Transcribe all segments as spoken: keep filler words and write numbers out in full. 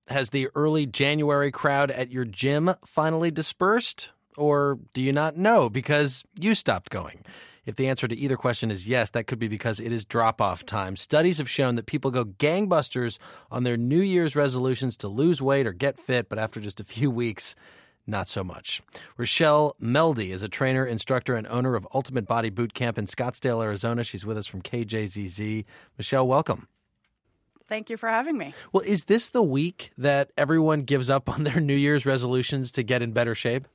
Has the early January crowd at your gym finally dispersed? Or do you not know because you stopped going? If the answer to either question is yes, that could be because it is drop-off time. Studies have shown that people go gangbusters on their New Year's resolutions to lose weight or get fit, but after just a few weeks, not so much. Rochelle Meldy is a trainer, instructor, and owner of Ultimate Body Boot Camp in Scottsdale, Arizona. She's with us from K J Z Z. Michelle, welcome. Thank you for having me. Well, is this the week that everyone gives up on their New Year's resolutions to get in better shape?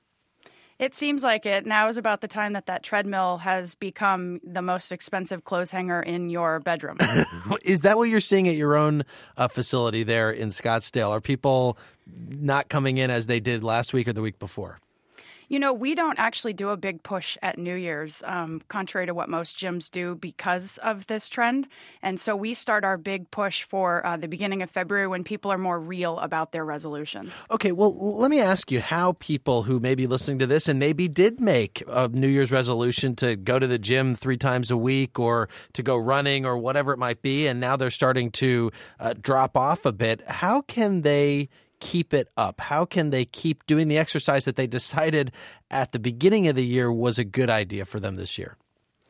It seems like it. Now is about the time that that treadmill has become the most expensive clothes hanger in your bedroom. Is that what you're seeing at your own uh, facility there in Scottsdale? Are people not coming in as they did last week or the week before? You know, we don't actually do a big push at New Year's, um, contrary to what most gyms do because of this trend. And so we start our big push for uh, the beginning of February when people are more real about their resolutions. Okay, well, let me ask you how people who may be listening to this and maybe did make a New Year's resolution to go to the gym three times a week or to go running or whatever it might be, and now they're starting to uh, drop off a bit, how can they keep it up? How can they keep doing the exercise that they decided at the beginning of the year was a good idea for them this year?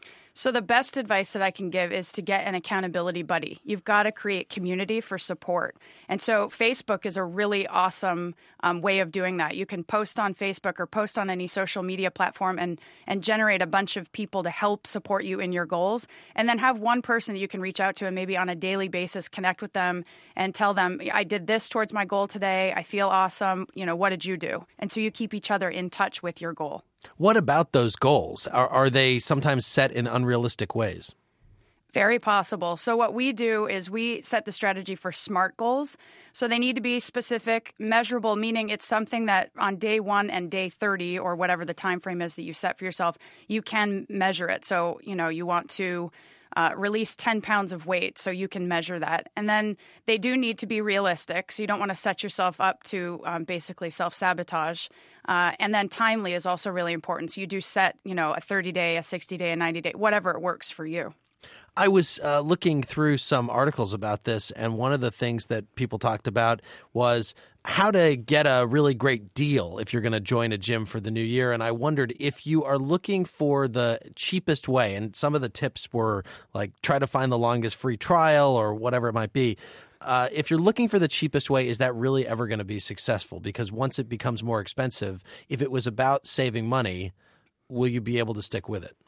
So the best advice that I can give is to get an accountability buddy. You've got to create community for support. And so Facebook is a really awesome um, way of doing that. You can post on Facebook or post on any social media platform and, and generate a bunch of people to help support you in your goals. And then have one person that you can reach out to and maybe on a daily basis connect with them and tell them, I did this towards my goal today. I feel awesome. You know, what did you do? And so you keep each other in touch with your goal. What about those goals? Are, are they sometimes set in unrealistic ways? Very possible. So what we do is we set the strategy for SMART goals. So they need to be specific, measurable, meaning it's something that on day one and day thirty or whatever the time frame is that you set for yourself, you can measure it. So, you know, you want to Uh, release ten pounds of weight so you can measure that. And then they do need to be realistic. So you don't want to set yourself up to um, basically self-sabotage. Uh, and then timely is also really important. So you do set, you know, a thirty-day, a sixty-day, a ninety-day, whatever it works for you. I was uh, looking through some articles about this, and one of the things that people talked about was how to get a really great deal if you're going to join a gym for the new year. And I wondered if you are looking for the cheapest way, and some of the tips were like try to find the longest free trial or whatever it might be. Uh, if you're looking for the cheapest way, is that really ever going to be successful? Because once it becomes more expensive, if it was about saving money, will you be able to stick with it?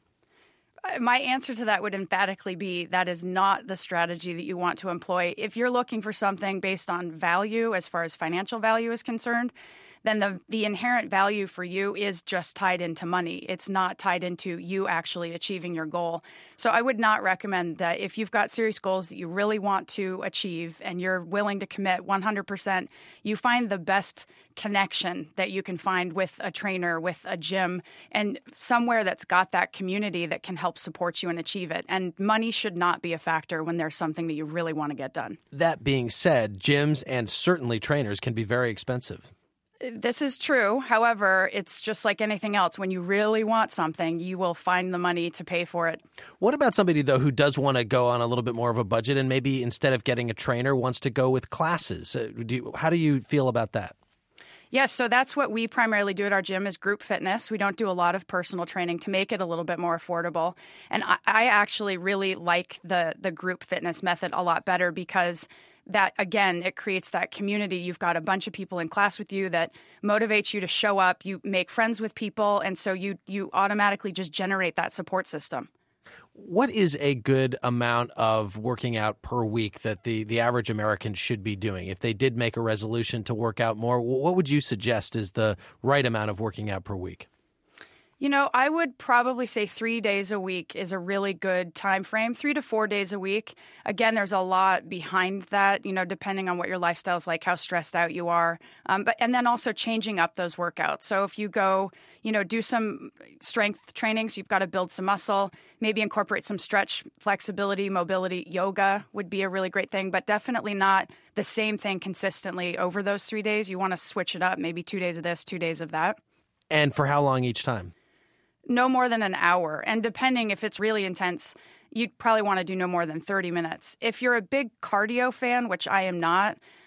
My answer to that would emphatically be that is not the strategy that you want to employ. If you're looking for something based on value, as far as financial value is concerned, then the, the inherent value for you is just tied into money. It's not tied into you actually achieving your goal. So I would not recommend that if you've got serious goals that you really want to achieve and you're willing to commit one hundred percent, you find the best connection that you can find with a trainer, with a gym, and somewhere that's got that community that can help support you and achieve it. And money should not be a factor when there's something that you really want to get done. That being said, gyms and certainly trainers can be very expensive. This is true. However, it's just like anything else. When you really want something, you will find the money to pay for it. What about somebody, though, who does want to go on a little bit more of a budget and maybe instead of getting a trainer wants to go with classes? Uh, do you, how do you feel about that? Yes, so that's what we primarily do at our gym is group fitness. We don't do a lot of personal training to make it a little bit more affordable. And I, I actually really like the the group fitness method a lot better because that, again, it creates that community. You've got a bunch of people in class with you that motivates you to show up. You make friends with people, and so you you automatically just generate that support system. What is a good amount of working out per week that the, the average American should be doing? If they did make a resolution to work out more, what would you suggest is the right amount of working out per week? You know, I would probably say three days a week is a really good time frame, three to four days a week. Again, there's a lot behind that, you know, depending on what your lifestyle is like, how stressed out you are. Um, but and then also changing up those workouts. So if you go, you know, do some strength training, so you've got to build some muscle, maybe incorporate some stretch, flexibility, mobility, yoga would be a really great thing, but definitely not the same thing consistently over those three days. You want to switch it up, maybe two days of this, two days of that. And for how long each time? No more than an hour. And depending if it's really intense, you'd probably want to do no more than thirty minutes. If you're a big cardio fan, which I am not,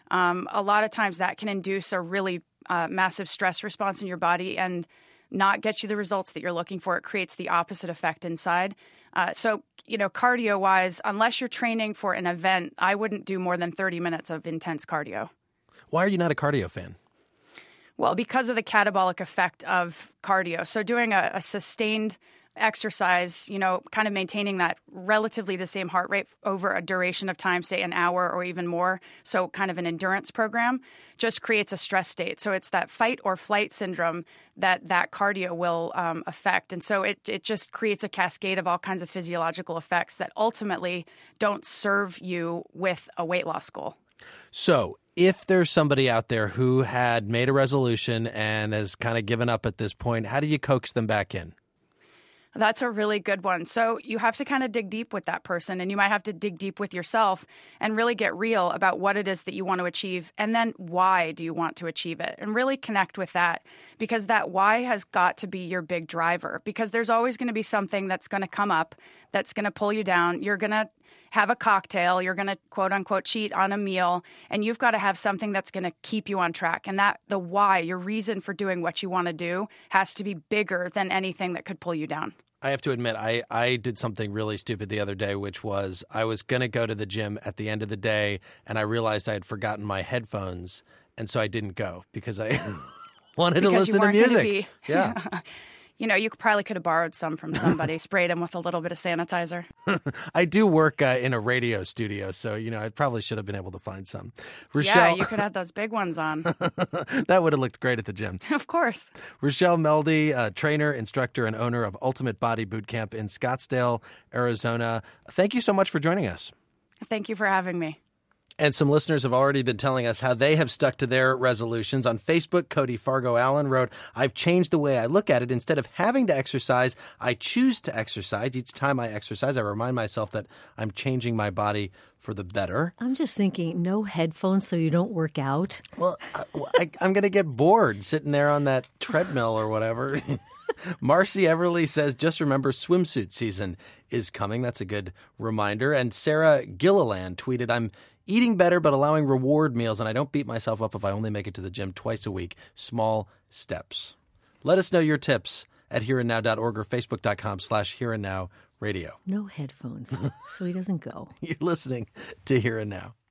um, a lot of times that can induce a really uh, massive stress response in your body and not get you the results that you're looking for. It creates the opposite effect inside. Uh, so, you know, cardio-wise, unless you're training for an event, I wouldn't do more than thirty minutes of intense cardio. Why are you not a cardio fan? Well, because of the catabolic effect of cardio. So doing a, a sustained exercise, you know, kind of maintaining that relatively the same heart rate over a duration of time, say an hour or even more. So kind of an endurance program just creates a stress state. So it's that fight or flight syndrome that that cardio will um, affect. And so it, it just creates a cascade of all kinds of physiological effects that ultimately don't serve you with a weight loss goal. So if there's somebody out there who had made a resolution and has kind of given up at this point, how do you coax them back in? That's a really good one. So you have to kind of dig deep with that person, and you might have to dig deep with yourself and really get real about what it is that you want to achieve. And then why do you want to achieve it? And really connect with that, because that why has got to be your big driver, because there's always going to be something that's going to come up that's going to pull you down. You're going to have a cocktail, you're going to quote unquote cheat on a meal, and you've got to have something that's going to keep you on track. And that the why, your reason for doing what you want to do, has to be bigger than anything that could pull you down. I have to admit, I, I did something really stupid the other day, which was I was going to go to the gym at the end of the day, and I realized I had forgotten my headphones, and so I didn't go because I wanted because to listen to music. Be, yeah. You know, you probably could have borrowed some from somebody, sprayed them with a little bit of sanitizer. I do work uh, in a radio studio, so, you know, I probably should have been able to find some. Rochelle, yeah, you could have those big ones on. That would have looked great at the gym. Of course. Rochelle Meldy, uh, trainer, instructor, and owner of Ultimate Body Boot Camp in Scottsdale, Arizona. Thank you so much for joining us. Thank you for having me. And some listeners have already been telling us how they have stuck to their resolutions. On Facebook, Cody Fargo Allen wrote, I've changed the way I look at it. Instead of having to exercise, I choose to exercise. Each time I exercise, I remind myself that I'm changing my body for the better. I'm just thinking, no headphones so you don't work out. Well, I, I, I'm going to get bored sitting there on that treadmill or whatever. Marcy Everly says, just remember swimsuit season is coming. That's a good reminder. And Sarah Gilliland tweeted, I'm eating better, but allowing reward meals, and I don't beat myself up if I only make it to the gym twice a week. Small steps. Let us know your tips at here and now dot org or facebook.com slash here and now radio. No headphones, so he doesn't go. You're listening to Here and Now.